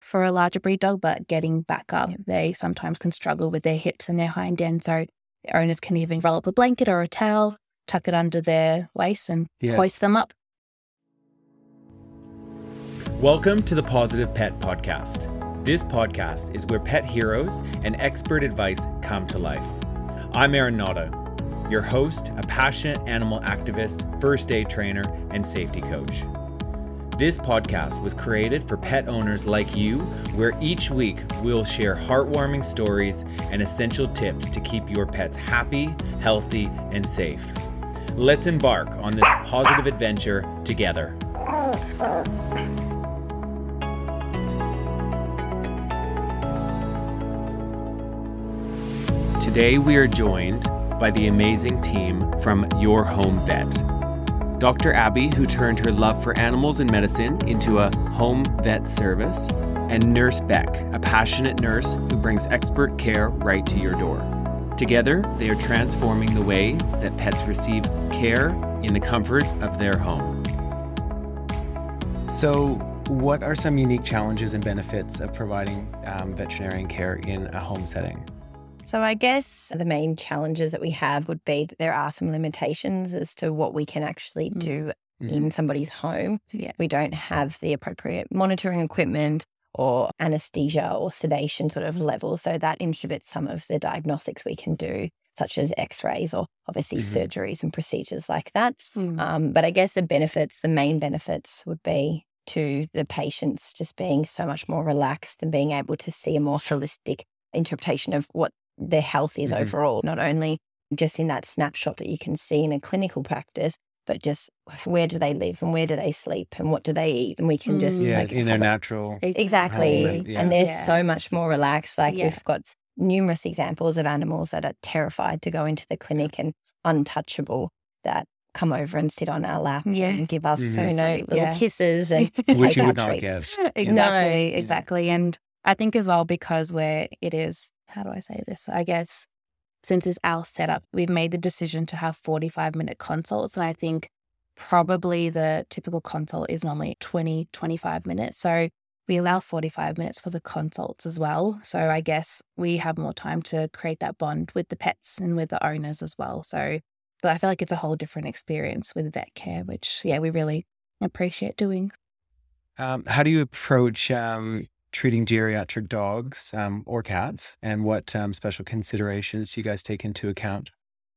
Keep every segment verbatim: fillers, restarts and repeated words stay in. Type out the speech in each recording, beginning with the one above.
for a larger breed dog, but getting back up, they sometimes can struggle with their hips and their hind end. So the owners can even roll up a blanket or a towel, tuck it under their waist and Yes. hoist them up. Welcome to the Positive Pet Podcast. This podcast is where pet heroes and expert advice come to life. I'm Aaron Nada, your host, a passionate animal activist, first aid trainer, and safety coach. This podcast was created for pet owners like you, where each week we'll share heartwarming stories and essential tips to keep your pets happy, healthy, and safe. Let's embark on this positive adventure together. Today we are joined by the amazing team from Your Home Vet. Doctor Abby, who turned her love for animals and medicine into a home vet service, and Nurse Beck, a passionate nurse who brings expert care right to your door. Together, they are transforming the way that pets receive care in the comfort of their home. So, what are some unique challenges and benefits of providing um, veterinarian care in a home setting? So I guess the main challenges that we have would be that there are some limitations as to what we can actually do mm-hmm. in somebody's home. Yeah. We don't have the appropriate monitoring equipment or anesthesia or sedation sort of level. So that inhibits some of the diagnostics we can do, such as x-rays or obviously mm-hmm. surgeries and procedures like that. Mm. Um, but I guess the benefits, the main benefits would be to the patients just being so much more relaxed and being able to see a more holistic interpretation of what their health is mm-hmm. overall, not only just in that snapshot that you can see in a clinical practice, but just where do they live and where do they sleep and what do they eat? And we can mm. just... Yeah, like, in their natural... Exactly. Yeah. And they're yeah. so much more relaxed. Like yeah. we've got numerous examples of animals that are terrified to go into the clinic and untouchable that come over and sit on our lap yeah. and give us, mm-hmm. you know, little yeah. kisses and which take you our would not treats. get. Exactly, No. exactly. And I think as well, because where it is, how do I say this? I guess since it's our setup, we've made the decision to have forty-five minute consults. And I think probably the typical consult is normally twenty, twenty-five minutes. So we allow forty-five minutes for the consults as well. So I guess we have more time to create that bond with the pets and with the owners as well. So but I feel like it's a whole different experience with vet care, which, yeah, we really appreciate doing. Um, how do you approach um, treating geriatric dogs um, or cats, and what um, special considerations do you guys take into account?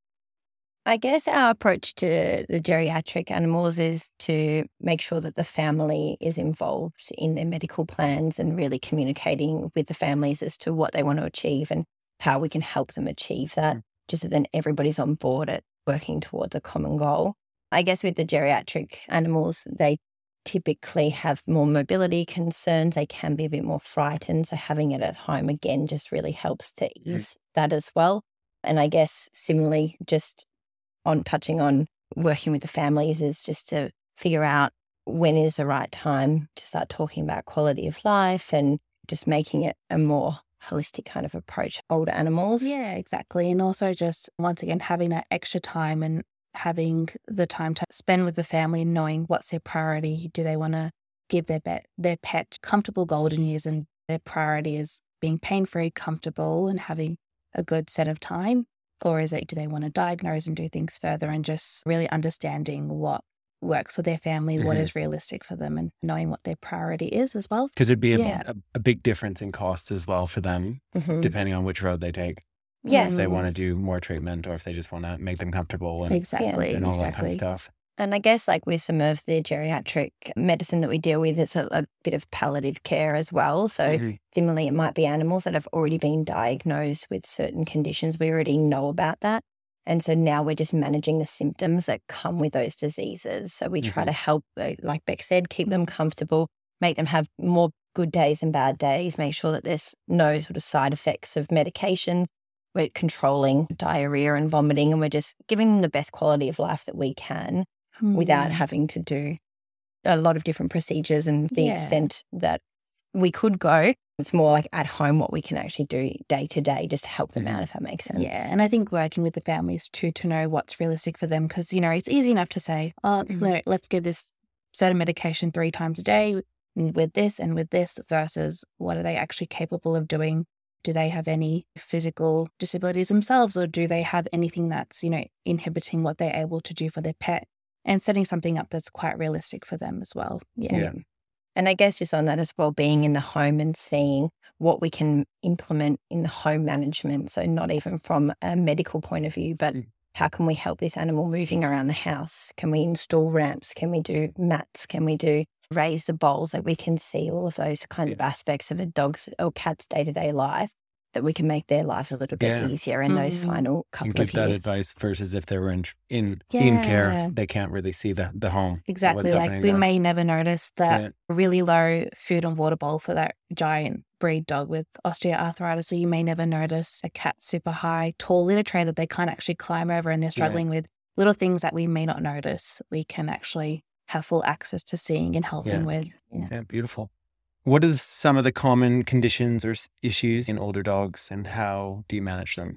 I guess our approach to the geriatric animals is to make sure that the family is involved in their medical plans and really communicating with the families as to what they want to achieve and how we can help them achieve that, mm. just so then everybody's on board at working towards a common goal. I guess with the geriatric animals, they typically have more mobility concerns. They can be a bit more frightened. So having it at home, again, just really helps to ease mm. that as well. And I guess similarly, just on touching on working with the families is just to figure out when is the right time to start talking about quality of life and just making it a more holistic kind of approach to older animals. Yeah, exactly. And also just, once again, having that extra time and having the time to spend with the family and knowing what's their priority. Do they want to give their pet, their pet comfortable golden years, and their priority is being pain-free, comfortable and having a good set of time? Or is it, do they want to diagnose and do things further, and just really understanding what works for their family, mm-hmm. what is realistic for them, and knowing what their priority is as well. Because it'd be a, yeah. a, a big difference in cost as well for them, mm-hmm. depending on which road they take. Yeah. If they want to do more treatment or if they just want to make them comfortable and, exactly. and all exactly. that kind of stuff. And I guess like with some of the geriatric medicine that we deal with, it's a, a bit of palliative care as well. So mm-hmm. similarly, it might be animals that have already been diagnosed with certain conditions. We already know about that. And so now we're just managing the symptoms that come with those diseases. So we try mm-hmm. to help, like Beck said, keep them comfortable, make them have more good days and bad days, make sure that there's no sort of side effects of medication. We're controlling diarrhea and vomiting, and we're just giving them the best quality of life that we can mm. without having to do a lot of different procedures and the yeah. extent that we could go. It's more like at home what we can actually do day to day just to help them out, if that makes sense. Yeah, and I think working with the families too to know what's realistic for them, because, you know, it's easy enough to say, oh, mm. let's give this certain medication three times a day. with this and with this versus what are they actually capable of doing? Do they have any physical disabilities themselves, or do they have anything that's, you know, inhibiting what they're able to do for their pet? And setting something up that's quite realistic for them as well. Yeah. yeah. And I guess just on that as well, being in the home and seeing what we can implement in the home management. So not even from a medical point of view, but mm. how can we help this animal moving around the house? Can we install ramps? Can we do mats? Can we do raise the bowls? That we can see all of those kind yeah. of aspects of a dog's or cat's day-to-day life, that we can make their life a little bit yeah. easier in mm. those final couple and give of years. that advice versus if they were in in, yeah. in care, they can't really see the, the home. Exactly. Like we there. may never notice that yeah. really low food and water bowl for that giant breed dog with osteoarthritis. So you may never notice a cat super high, tall litter tray that they can't actually climb over and they're struggling yeah. with. Little things that we may not notice, we can actually have full access to seeing and helping yeah. with. Yeah. yeah, beautiful. What are some of the common conditions or issues in older dogs, and how do you manage them?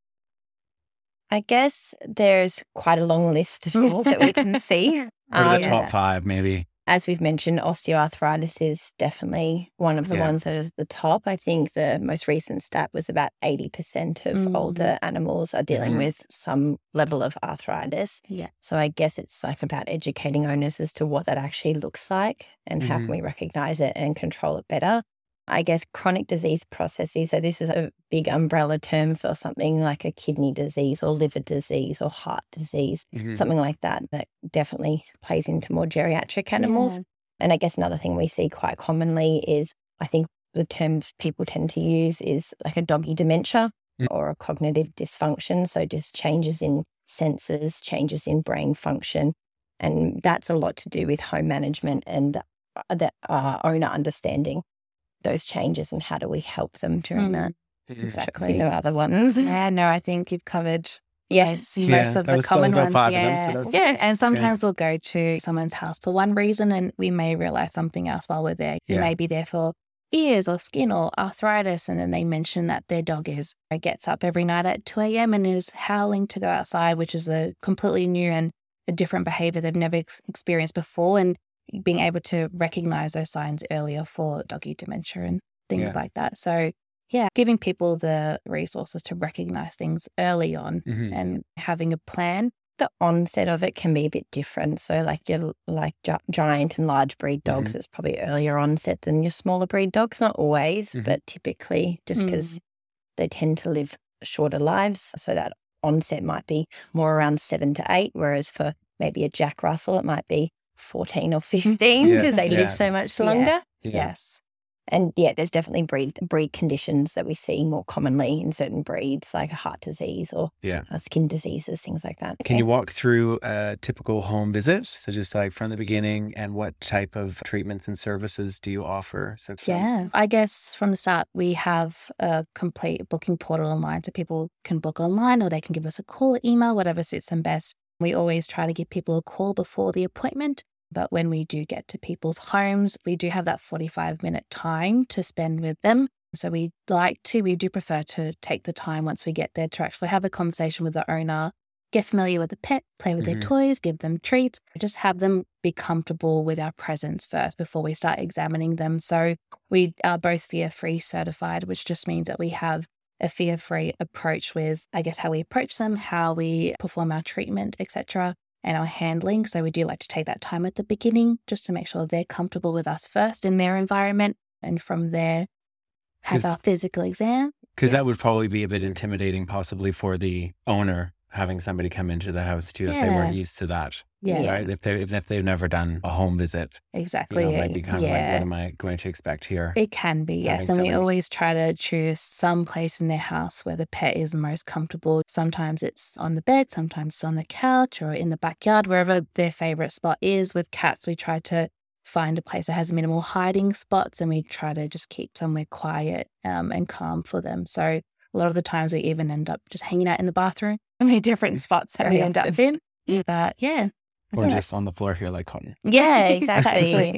I guess there's quite a long list of things that we can see. Or um, the top five, maybe. As we've mentioned, osteoarthritis is definitely one of the yeah. ones that is at the top. I think the most recent stat was about eighty percent of mm. older animals are dealing mm. with some level of arthritis. Yeah. So I guess it's like about educating owners as to what that actually looks like and mm-hmm. how can we recognize it and control it better. I guess chronic disease processes, so this is a big umbrella term for something like a kidney disease or liver disease or heart disease, mm-hmm. something like that, that definitely plays into more geriatric animals. Yeah. And I guess another thing we see quite commonly is, I think the terms people tend to use is like a doggy dementia mm-hmm. or a cognitive dysfunction, so just changes in senses, changes in brain function. And that's a lot to do with home management and the, the uh, owner understanding those changes and how do we help them during mm. that. Exactly. No other ones. Yeah, no, I think you've covered yes most yeah, of the common ones. Yeah. Them, so yeah, and sometimes yeah. we'll go to someone's house for one reason and we may realize something else while we're there. Yeah. You may be there for ears or skin or arthritis, and then they mention that their dog is gets up every night at two a.m. and is howling to go outside, which is a completely new and a different behavior they've never ex- experienced before. And being able to recognize those signs earlier for doggy dementia and things yeah. like that. So yeah, giving people the resources to recognize things early on mm-hmm. and having a plan. The onset of it can be a bit different. So like your like gi- giant and large breed dogs, mm-hmm. it's probably earlier onset than your smaller breed dogs. Not always, mm-hmm. but typically just because mm-hmm. they tend to live shorter lives. So that onset might be more around seven to eight, whereas for maybe a Jack Russell, it might be fourteen or fifteen because yeah. they yeah. live so much longer. Yeah. Yeah. Yes. And yeah, there's definitely breed breed conditions that we see more commonly in certain breeds, like heart disease or yeah. uh, skin diseases, things like that. Can you walk through a typical home visit? So just like from the beginning, and what type of treatments and services do you offer? So from- yeah, I guess from the start, we have a complete booking portal online, so people can book online or they can give us a call or email, whatever suits them best. We always try to give people a call before the appointment, but when we do get to people's homes, we do have that forty-five minute time to spend with them. So we like to, we do prefer to take the time once we get there to actually have a conversation with the owner, get familiar with the pet, play with mm-hmm. their toys, give them treats, just have them be comfortable with our presence first before we start examining them. So we are both fear-free certified, which just means that we have a fear-free approach with, I guess, how we approach them, how we perform our treatment, et cetera, and our handling. So we do like to take that time at the beginning just to make sure they're comfortable with us first in their environment, and from there have our physical exam. Because yeah. that would probably be a bit intimidating possibly for the owner, having somebody come into the house too, if yeah. they weren't used to that. Yeah. Right? If, they, if they've never done a home visit. Exactly. You know, it might be kind yeah. of like, what am I going to expect here? It can be, yes. And somebody... we always try to choose some place in their house where the pet is most comfortable. Sometimes it's on the bed, sometimes it's on the couch or in the backyard, wherever their favorite spot is. With cats, we try to find a place that has minimal hiding spots, and we try to just keep somewhere quiet um, and calm for them. So a lot of the times we even end up just hanging out in the bathroom. I mean, different spots that we end up in. But yeah. Or just on the floor here like cotton. Yeah, exactly.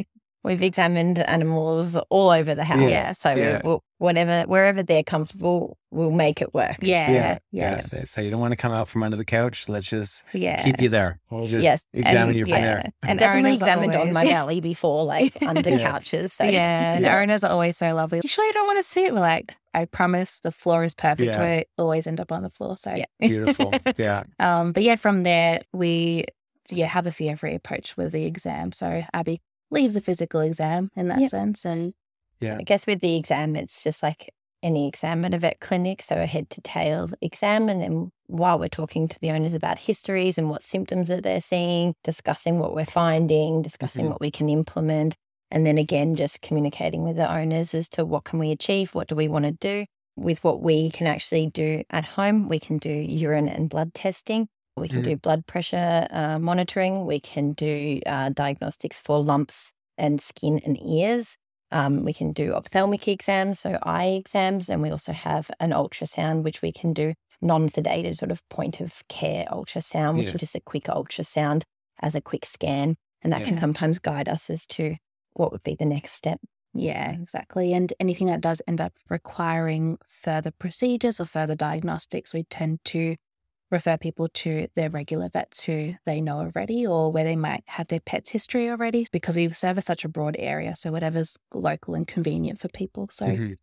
We've examined animals all over the house. Yeah. So Yeah. we'll, whatever, wherever they're comfortable, we'll make it work. Yeah. Yeah. Yes. Yeah. So you don't want to come out from under the couch. Let's just Yeah. keep you there. We'll just Yes. examine And- you from yeah. there. And Definitely owners are examined on always- my belly before, like under Yeah. couches. So Yeah, and Yeah. owners are always so lovely. You sure you don't want to sit? We're like, I promise the floor is perfect. Yeah. We always end up on the floor. So Yeah. Beautiful. Yeah. um, but yeah, from there we yeah have a fear-free approach with the exam. So Abby leaves a physical exam in that Yep. sense, and Yeah. I guess with the exam, it's just like any exam at a vet clinic. So a head to tail exam. And then while we're talking to the owners about histories and what symptoms that they're seeing, discussing what we're finding, discussing Mhm. what we can implement. And then again, just communicating with the owners as to what can we achieve? What do we want to do? With what we can actually do at home, we can do urine and blood testing. We can Mhm. do blood pressure uh, monitoring. We can do uh, diagnostics for lumps and skin and ears. Um, we can do ophthalmic exams, so eye exams, and we also have an ultrasound, which we can do non-sedated sort of point of care ultrasound, which Yes. is just a quick ultrasound as a quick scan. And that can Yeah. sometimes guide us as to what would be the next step. yeah, exactly. And anything that does end up requiring further procedures or further diagnostics, we tend to refer people to their regular vets who they know already or where they might have their pet's history already, because we service such a broad area. So whatever's local and convenient for people. So Mhm.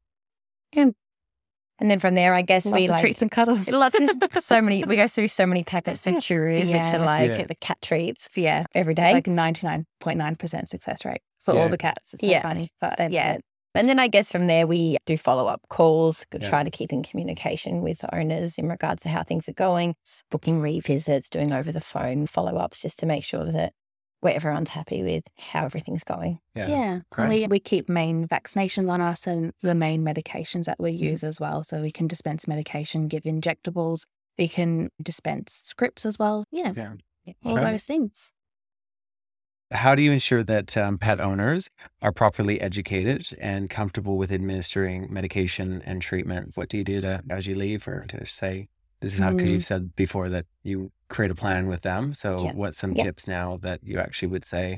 And then from there, I guess lots we of like treats and cuddles. lots of- so many. We go through so many packets of churros, Yeah. which are like Yeah. the cat treats yeah. every It's day. like ninety-nine point nine percent success rate for Yeah. all the cats. It's so Yeah. funny. But They yeah. love it. And then I guess from there, we do follow up calls, Yeah. try to keep in communication with owners in regards to how things are going, booking revisits, doing over the phone follow ups, just to make sure that where everyone's happy with how everything's going. Yeah. Yeah. Great. And we, we keep main vaccinations on us and the main medications that we Mm-hmm. use as well. So we can dispense medication, give injectables. We can dispense scripts as well. Yeah. Yeah. All Okay. those things. How do you ensure that um, pet owners are properly educated and comfortable with administering medication and treatment? What do you do to, as you leave, or to say, this is how, because Mm. you've said before that you create a plan with them. So Yeah. what's some Yeah. tips now that you actually would say?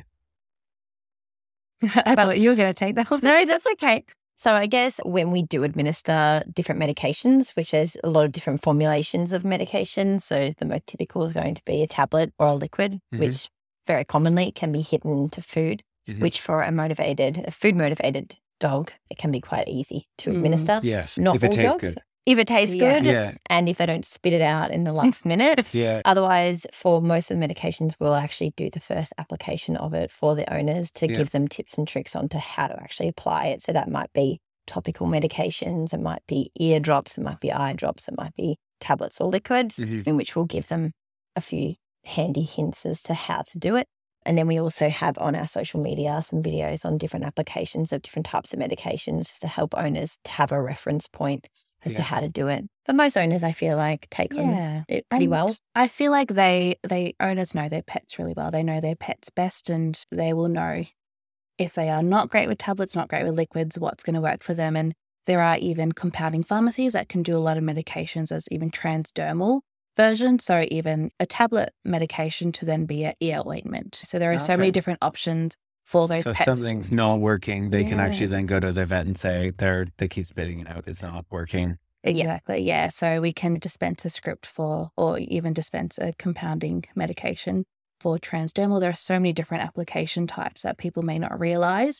I thought you were going to take that one. No, that's okay. So I guess when we do administer different medications, which is a lot of different formulations of medication, so the most typical is going to be a tablet or a liquid, Mhm. which very commonly can be hidden into food, Mhm. which for a motivated, a food motivated dog, it can be quite easy to Mm. administer. Yes. Not if it all tastes dogs. good. If it tastes Yeah. good Yeah. and if they don't spit it out in the last minute. Yeah. Otherwise, for most of the medications, we'll actually do the first application of it for the owners to Yeah. give them tips and tricks on to how to actually apply it. So that might be topical medications, it might be ear drops, it might be eye drops, it might be tablets or liquids, Mhm. in which we'll give them a few handy hints as to how to do it. And then we also have on our social media some videos on different applications of different types of medications to help owners to have a reference point as Yeah. to how to do it. But most owners, I feel like, take on Yeah. it pretty And well. I feel like they, they owners know their pets really well. They know their pets best and they will know if they are not great with tablets, not great with liquids, what's going to work for them. And there are even compounding pharmacies that can do a lot of medications as even transdermal version. So even a tablet medication to then be an ear ointment. So there are so many Okay. different options for those So if pets. something's not working, they can Yeah. actually then go to their vet and say they're they keep spitting it out. It's not working. Exactly. Yeah. So we can dispense a script for, or even dispense a compounding medication for transdermal. There are so many different application types that people may not realize,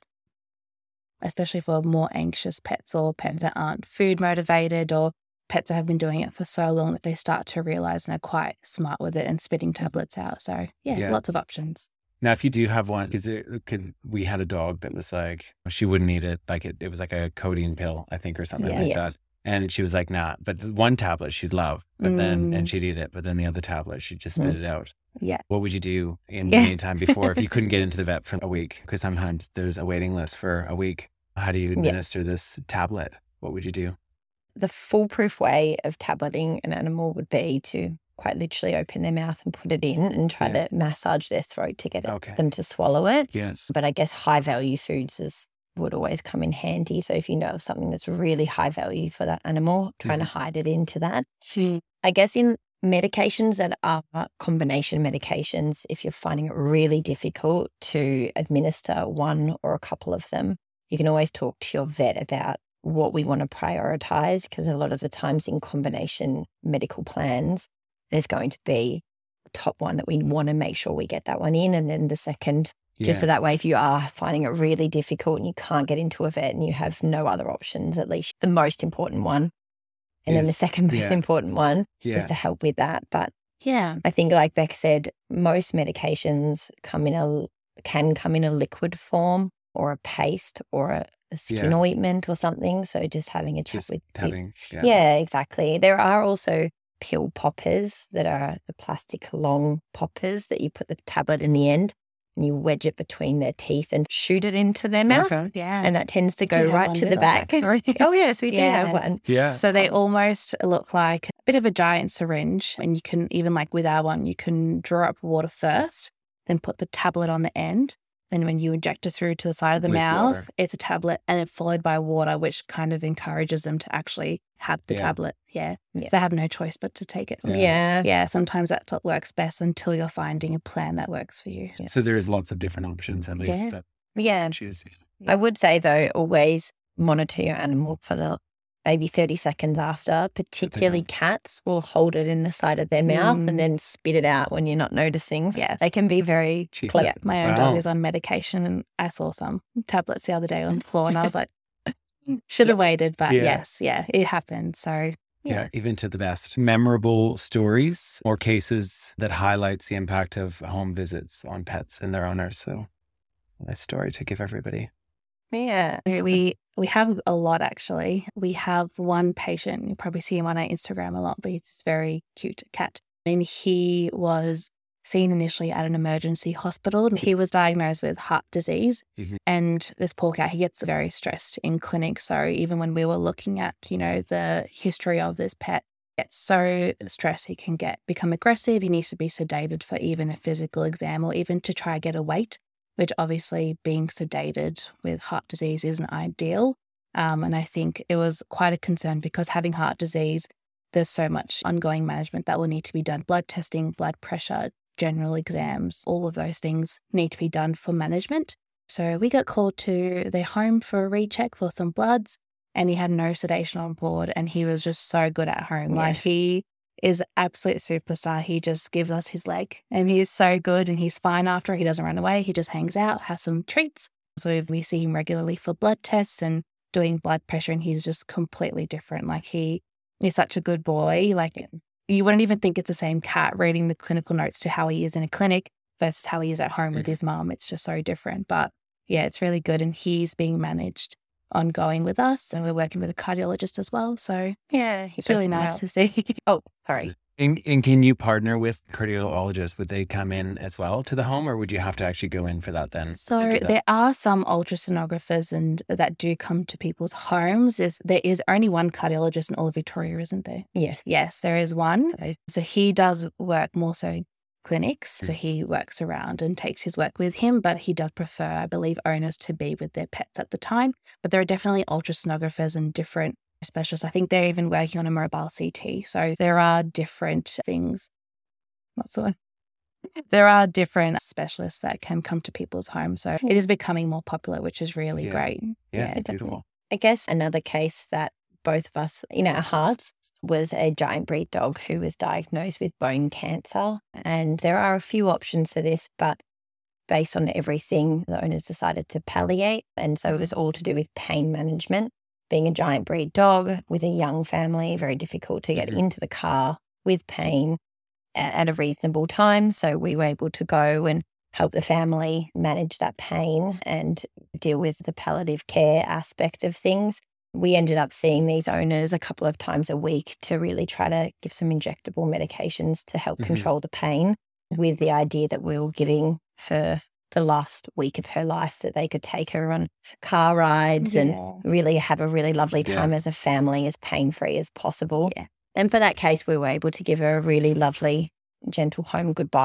especially for more anxious pets or pets that aren't food motivated or pets that have been doing it for so long that they start to realize and are quite smart with it and spitting tablets out. So yeah, Yeah. lots of options. Now, if you do have one, because we had a dog that was like, she wouldn't eat it. Like it, it was like a codeine pill, I think, or something Yeah. like Yeah. that. And she was like, nah, but the one tablet she'd love, but then, Mm. and she'd eat it, but then the other tablet, she'd just spit it out. Yeah. What would you do in Yeah. the meantime before if you couldn't get into the vet for a week? Because sometimes there's a waiting list for a week. How do you administer this tablet? What would you do? The foolproof way of tableting an animal would be to quite literally open their mouth and put it in and try Yeah. to massage their throat to get it, Okay. them to swallow it. Yes. But I guess high value foods is would always come in handy. So if you know of something that's really high value for that animal, trying to hide it into that. I guess in medications that are combination medications, if you're finding it really difficult to administer one or a couple of them, you can always talk to your vet about what we want to prioritize, because a lot of the times in combination medical plans, there's going to be a top one that we want to make sure we get that one in, and then the second, Yeah. just so that way if you are finding it really difficult and you can't get into a vet and you have no other options, at least the most important one. And then the Is- second most yeah. important one is Yeah. to help with that. But Yeah. I think, like Beck said, most medications come in a can come in a liquid form or a paste or a, a skin Yeah. ointment or something. So just having a chat Just with having, yeah. yeah, exactly. There are also pill poppers that are the plastic long poppers that you put the tablet in the end and you wedge it between their teeth and shoot it into their mouth. Okay. Yeah. And that tends to Do go have right one to with the us, back. actually. Oh, yes, we do Yeah. have one. Yeah. So they almost look like a bit of a giant syringe, and you can even, like with our one, you can draw up water first, then put the tablet on the end. Then when you inject it through to the side of the With mouth, water. it's a tablet, and then followed by water, which kind of encourages them to actually have the Yeah. tablet. Yeah. Yeah. So they have no choice but to take it. Yeah. Yeah. Yeah, sometimes that's what works best until you're finding a plan that works for you. So there's lots of different options at least Yeah. that Yeah. choose. I would say, though, always monitor your animal for the maybe thirty seconds after. Particularly cats will hold it in the side of their mouth Mm. and then spit it out when you're not noticing. Yes. They can be very Cheeky. clever. Yeah, my own Wow. dog is on medication, and I saw some tablets the other day on the floor, and I was like, should have waited, but Yeah. yes, yeah, it happened. So Yeah. Yeah. Even to the best. Memorable stories or cases that highlights the impact of home visits on pets and their owners. So a nice story to give everybody. Yeah. we we have a lot actually. We have one patient, you probably see him on our Instagram a lot, but he's a very cute cat. And he was seen initially at an emergency hospital. He was diagnosed with heart disease. Mhm. And this poor cat, he gets very stressed in clinic. So even when we were looking at, you know, the history of this pet, gets so stressed he can get become aggressive. He needs to be sedated for even a physical exam or even to try get a weight, which obviously being sedated with heart disease isn't ideal. Um, and I think it was quite a concern because having heart disease, there's so much ongoing management that will need to be done. Blood testing, blood pressure, general exams, all of those things need to be done for management. So we got called to their home for a recheck for some bloods, and he had no sedation on board, and he was just so good at home. Yeah. Like he is absolute superstar. He just gives us his leg, and he is so good, and he's fine after. He doesn't run away. He just hangs out, has some treats. So we see him regularly for blood tests and doing blood pressure, and he's just completely different. Like he is such a good boy. Like you wouldn't even think it's the same cat reading the clinical notes to how he is in a clinic versus how he is at home with his mom. It's just so different. But yeah, it's really good. And he's being managed ongoing with us, and we're working with a cardiologist as well. So Yeah. it's really nice to see. Oh, sorry. And, and can you partner with cardiologists? Would they come in as well to the home, or would you have to actually go in for that then? So to do that? there are some ultrasonographers and that do come to people's homes. Is there is only one cardiologist in all of Victoria, isn't there? Yes. Yes, there is one. Okay. So he does work more so in clinics. Mm. So he works around and takes his work with him, but he does prefer, I believe, owners to be with their pets at the time. But there are definitely ultrasonographers and different specialists. I think they're even working on a mobile C T. So there are different things. What's the one? There are different specialists that can come to people's homes. So it is becoming more popular, which is really Yeah. great. Yeah, definitely. beautiful. I guess another case that both of us in our hearts was a giant breed dog who was diagnosed with bone cancer. And there are a few options for this, but based on everything, the owners decided to palliate. And so it was all to do with pain management. Being a giant breed dog with a young family, very difficult to get Mhm. into the car with pain at, at a reasonable time. So we were able to go and help the family manage that pain and deal with the palliative care aspect of things. We ended up seeing these owners a couple of times a week to really try to give some injectable medications to help Mhm. control the pain, with the idea that we were giving her the last week of her life that they could take her on car rides and Yeah. really have a really lovely Yeah. time as a family, as pain-free as possible. Yeah. And for that case, we were able to give her a really lovely, gentle home goodbye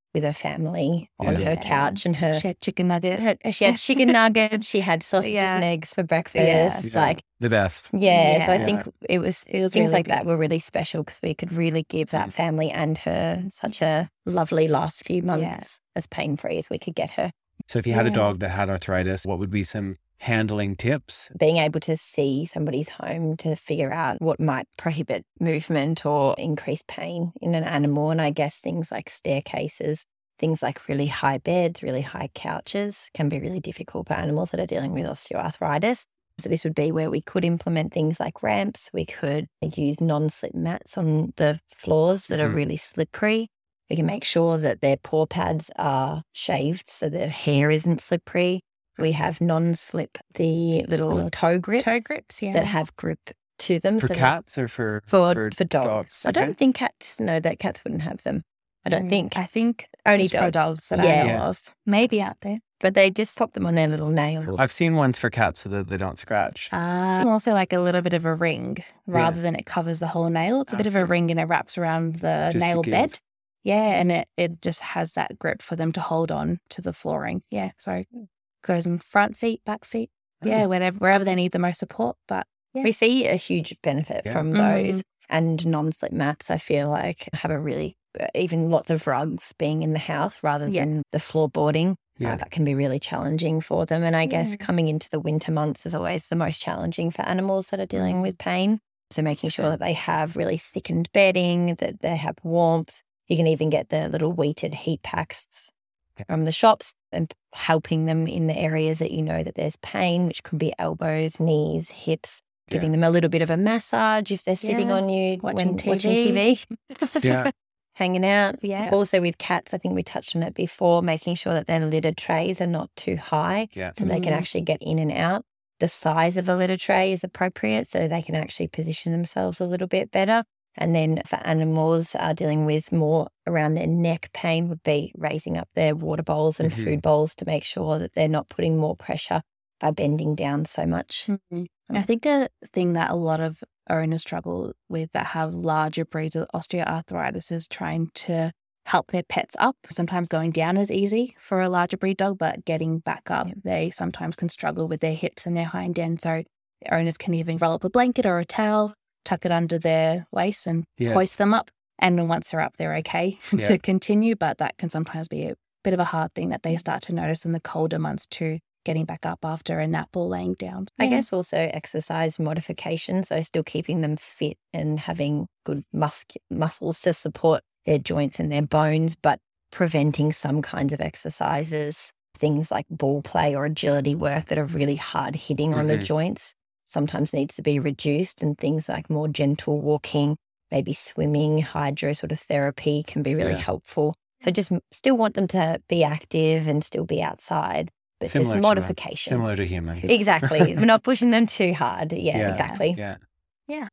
with her family on Yeah. her couch, and her, She had chicken nugget. her she had chicken nuggets, she had sausages Yeah. and eggs for breakfast. Yeah. Yeah. Like, The best. yeah, so I Yeah. think it was, It was things really like that big. were really special because we could really give that Mm. family and her such a lovely last few months Yeah. as pain-free as we could get her. So if you had a Yeah. dog that had arthritis, what would be some handling tips? Being able to see somebody's home to figure out what might prohibit movement or increase pain in an animal. And I guess things like staircases, things like really high beds, really high couches can be really difficult for animals that are dealing with osteoarthritis. So this would be where we could implement things like ramps. We could use non-slip mats on the floors that are Mhm. really slippery. We can make sure that their paw pads are shaved so their hair isn't slippery. We have non-slip, the little Little toe grips, Toe grips, yeah. that have grip to them. For so that- cats or for for, for, for dogs. I Okay. don't think cats, no, that cats wouldn't have them. I don't Mm, think. I think Only just for dogs. dogs that Yeah. I know Yeah. of. Maybe out there. But they just pop them on their little nails. I've seen ones for cats so that they don't scratch. Uh, also like a little bit of a ring rather than it covers the whole nail. It's a bit of a Okay. ring and it wraps around the Just to nail give- bed. Yeah, and it, it just has that grip for them to hold on to the flooring. Yeah, so goes in front feet, back feet. Yeah, wherever wherever they need the most support. But yeah. We see a huge benefit Yeah. from Mhm. those. And non-slip mats, I feel like, have a really, even lots of rugs being in the house rather Yeah. than the floorboarding. Yeah. Uh, that can be really challenging for them. And I guess Yeah. coming into the winter months is always the most challenging for animals that are dealing Mm. with pain. So making sure that they have really thickened bedding, that they have warmth. You can even get the little weighted heat packs Okay. from the shops and helping them in the areas that you know that there's pain, which could be elbows, knees, hips, giving them a little bit of a massage if they're sitting Yeah. on you Watching when T V. watching T V. Yeah. Hanging out. Yeah. Also with cats, I think we touched on it before, making sure that their litter trays are not too high Yeah. so they can Mm. actually get in and out. The size of the litter tray is appropriate so they can actually position themselves a little bit better. And then for animals uh, dealing with more around their neck pain would be raising up their water bowls and Mhm. food bowls to make sure that they're not putting more pressure by bending down so much. Mhm. I think a thing that a lot of owners struggle with that have larger breeds of osteoarthritis is trying to help their pets up. Sometimes going down is easy for a larger breed dog, but getting back up, they sometimes can struggle with their hips and their hind end. So owners can even roll up a blanket or a towel, tuck it under their waist and Yes. hoist them up. And then once they're up, they're okay Yeah. to continue. But that can sometimes be a bit of a hard thing that they start to notice in the colder months too, getting back up after a nap or laying down. I Yeah. guess also exercise modification, so still keeping them fit and having good mus- muscles to support their joints and their bones, but preventing some kinds of exercises, things like ball play or agility work that are really hard hitting on the Mhm. joints, sometimes needs to be reduced, and things like more gentle walking, maybe swimming, hydro sort of therapy can be really Yeah. helpful. So just m- still want them to be active and still be outside, but Similar just to, uh, modification. Similar to humans. Exactly. We're not pushing them too hard. Yeah, Yeah. exactly. Yeah. Yeah.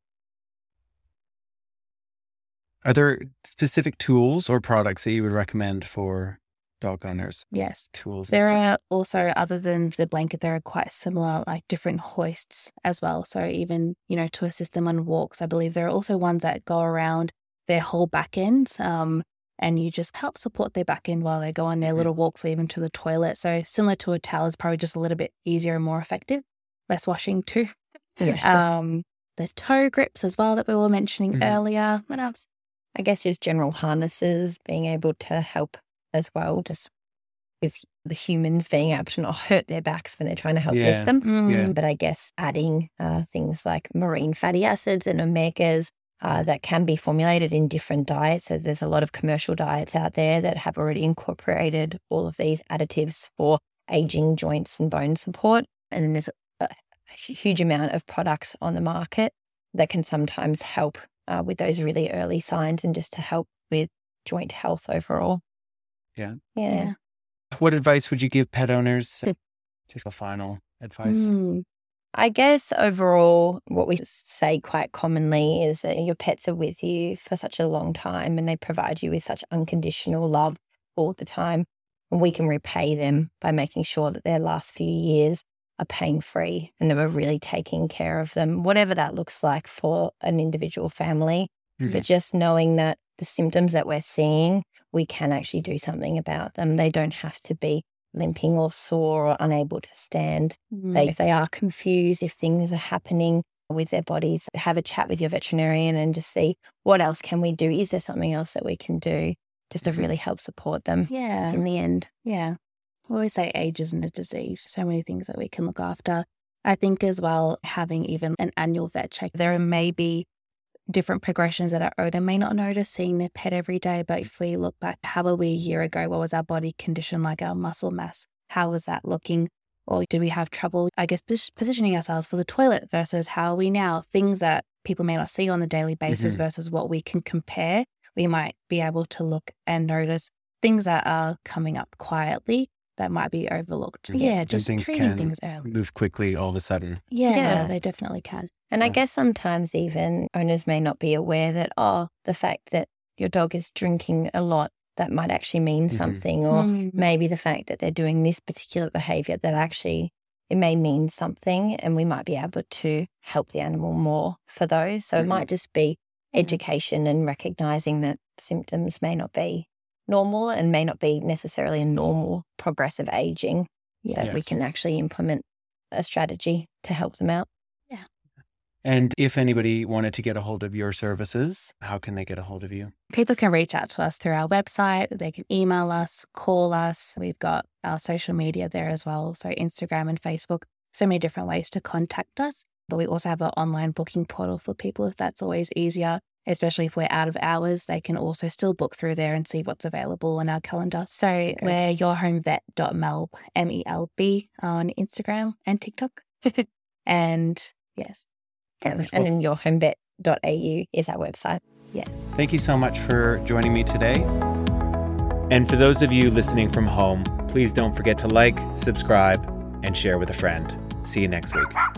Are there specific tools or products that you would recommend for dog owners? Yes. Tools. and There stuff? are also, other than the blanket, there are quite similar, like different hoists as well. So even, you know, to assist them on walks, I believe there are also ones that go around their whole back end. Um, and you just help support their back end while they go on their Mhm. little walks or even to the toilet. So similar to a towel is probably just a little bit easier and more effective. Less washing too. Yes. Um, the toe grips as well that we were mentioning Mhm. earlier. What else? I guess just general harnesses being able to help as well, just with the humans being able to not hurt their backs when they're trying to help Yeah. lift them. Yeah. Mm, But I guess adding uh, things like marine fatty acids and omegas uh, that can be formulated in different diets. So there's a lot of commercial diets out there that have already incorporated all of these additives for aging joints and bone support. And then there's a, a huge amount of products on the market that can sometimes help uh, with those really early signs and just to help with joint health overall. Yeah. Yeah. Yeah. What advice would you give pet owners? Just a final advice. Mm, I guess overall, what we say quite commonly is that your pets are with you for such a long time and they provide you with such unconditional love all the time. And we can repay them by making sure that their last few years are pain-free and that we're really taking care of them, whatever that looks like for an individual family. Mhm. But just knowing that the symptoms that we're seeing we can actually do something about them. They don't have to be limping or sore or unable to stand. Mm. They, if they are confused, if things are happening with their bodies, have a chat with your veterinarian and just see what else can we do. Is there something else that we can do just to really help support them Yeah. in the end? Yeah. We always say age isn't a disease. So many things that we can look after. I think as well, having even an annual vet check, there may be different progressions that our owner may not notice seeing their pet every day. But if we look back, how were we a year ago? What was our body condition like, our muscle mass? How was that looking? Or do we have trouble, I guess, positioning ourselves for the toilet versus how are we now? Things that people may not see on a daily basis Mm-hmm. versus what we can compare. We might be able to look and notice things that are coming up quietly that might be overlooked. Mhm. Yeah, And just things treating can things early. move quickly all of a sudden. Yeah, Yeah. they definitely can. And I Yeah. guess sometimes even owners may not be aware that, oh, the fact that your dog is drinking a lot, that might actually mean Mhm. something. Or Mm. maybe the fact that they're doing this particular behavior that actually it may mean something, and we might be able to help the animal more for those. So Mhm. it might just be Yeah. education and recognizing that symptoms may not be normal and may not be necessarily a normal progressive aging, Yeah. that we Yes. can actually implement a strategy to help them out. And if anybody wanted to get a hold of your services, how can they get a hold of you? People can reach out to us through our website. They can email us, call us. We've got our social media there as well. So Instagram and Facebook, so many different ways to contact us. But we also have an online booking portal for people if that's always easier, especially if we're out of hours. They can also still book through there and see what's available on our calendar. So we're your home vet dot melb, M E L B, on Instagram and TikTok. And yes, And, and then your home vet dot a u is our website. yes. Thank you so much for joining me today. And for those of you listening from home, please don't forget to like, subscribe, and share with a friend. See you next week.